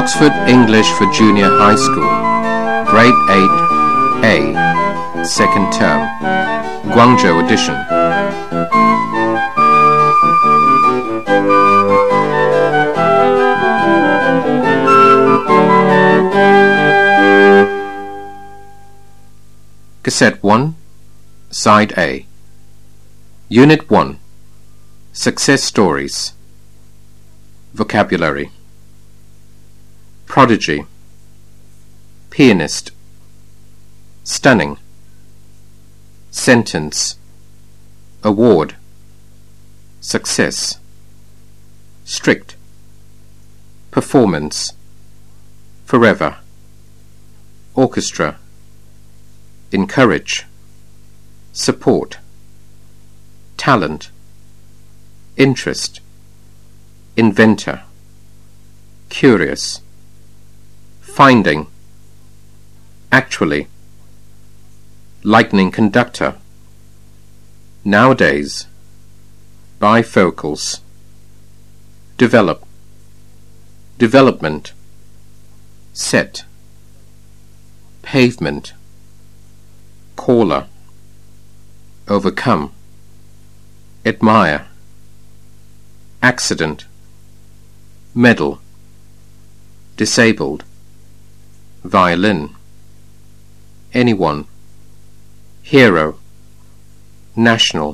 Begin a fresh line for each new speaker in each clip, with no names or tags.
Oxford English for Junior High School, Grade 8A, Second Term, Guangzhou Edition. Cassette 1, Side A. Unit 1, Success Stories. Vocabulary. Prodigy, pianist, stunning, sentence, award, success, strict, performance, forever, orchestra, encourage, support, talent, interest, inventor, curious, finding, actually, lightning conductor, nowadays, bifocals, develop, development, set, pavement, caller, overcome, admire, accident, medal, disabled, violin, anyone, hero, national,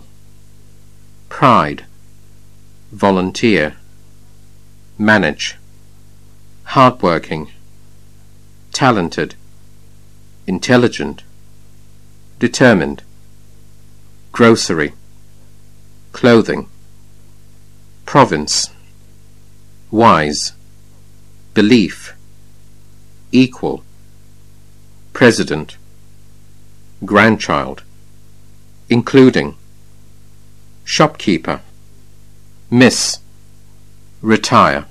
pride, volunteer, manage, hardworking, talented, intelligent, determined, grocery, clothing, province, wise, belief, equal, president, grandchild, including, shopkeeper, miss, retire.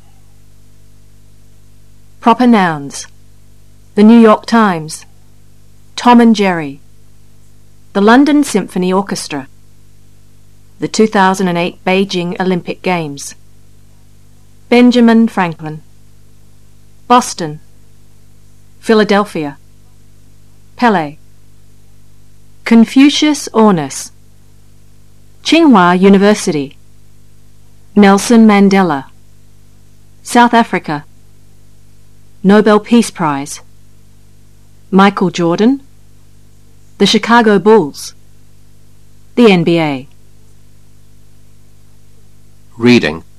Proper nouns. The New York Times, Tom and Jerry, the London Symphony Orchestra, the 2008 Beijing Olympic Games, Benjamin Franklin, Boston, Philadelphia, Pele, Confucius Ornis, Tsinghua University, Nelson Mandela, South Africa, Nobel Peace Prize, Michael Jordan, the Chicago Bulls, the NBA.
Reading.